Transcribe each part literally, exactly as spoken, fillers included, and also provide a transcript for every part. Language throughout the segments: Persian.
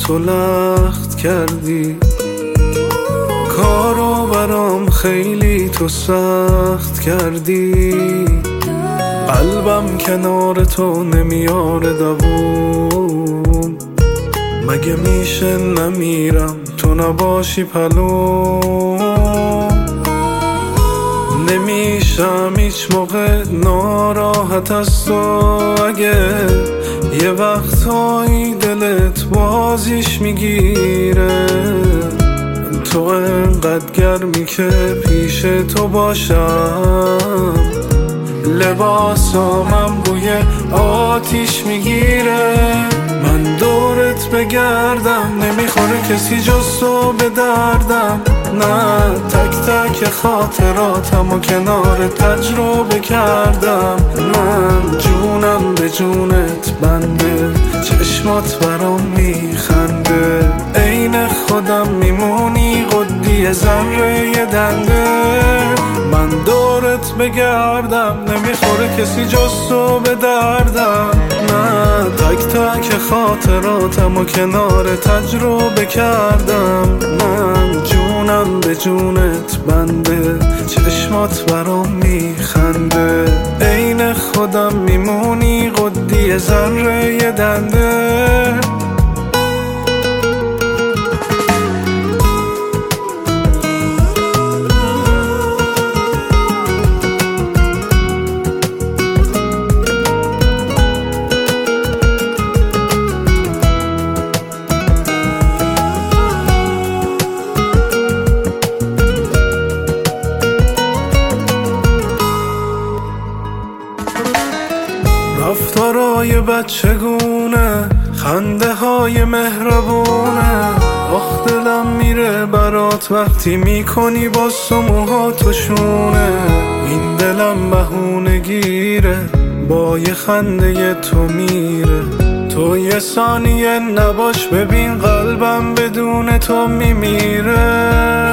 تو لخت کردی، کارو برام خیلی تو سخت کردی. قلبم کنار تو نمیاره دووم، مگه میشه نمیرم تو نباشی پلو. نمیشم هیچ موقع ناراحت از تو، اگه یه وقتایی دلت بازیش میگیره. تو انقدر گرمی که پیش تو باشم، لباسامم بوی آتیش میگیره. من دورت بگردم نمیخوره کسی جز تو به دردم، نه تک تک خاطراتم و کنار تجربه کردم. من جونم به جونت بنده، چشمات برام میخنده، عین خودم میمونی قدی ذره دنده. من دورت بگردم نمیخوره کسی جز تو به دردم، نه تک تک خاطراتم و کنار تجربه کردم. من جونم به جونت بنده، چشمات برام میخنده، عین خودم میمونی قدی ذره دنده. رفتارای بچگونه، خنده های مهربونه، آخ دلم میره برات وقتی میکنی با موهات و شونه. این دلم بهونه گیره با یه خنده تو میره، تو یه ثانیه نباش ببین قلبم بدون تو میمیره.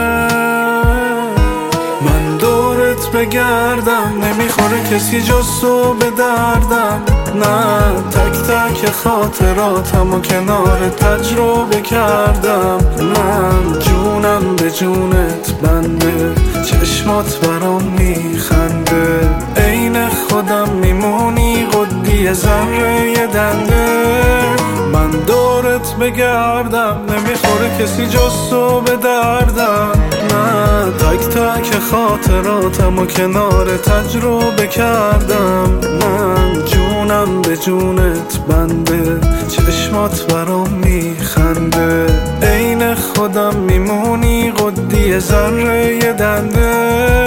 من دورت بگردم نمیخوره کسی جز تو به دردم، نه تک تک خاطراتم و کنار تجربه کردم. من جونم به جونت بنده، چشمات برام میخنده، عین خودم میمونی قدی ذره دنده. من دورت بگردم نمیخوره کسی جز تو به دردم، نه تک تک خاطراتم و کنار تجربه کردم. من جونم به جونت بنده، چشمات برام میخنده، عین خودم میمونی قدی ذره دنده.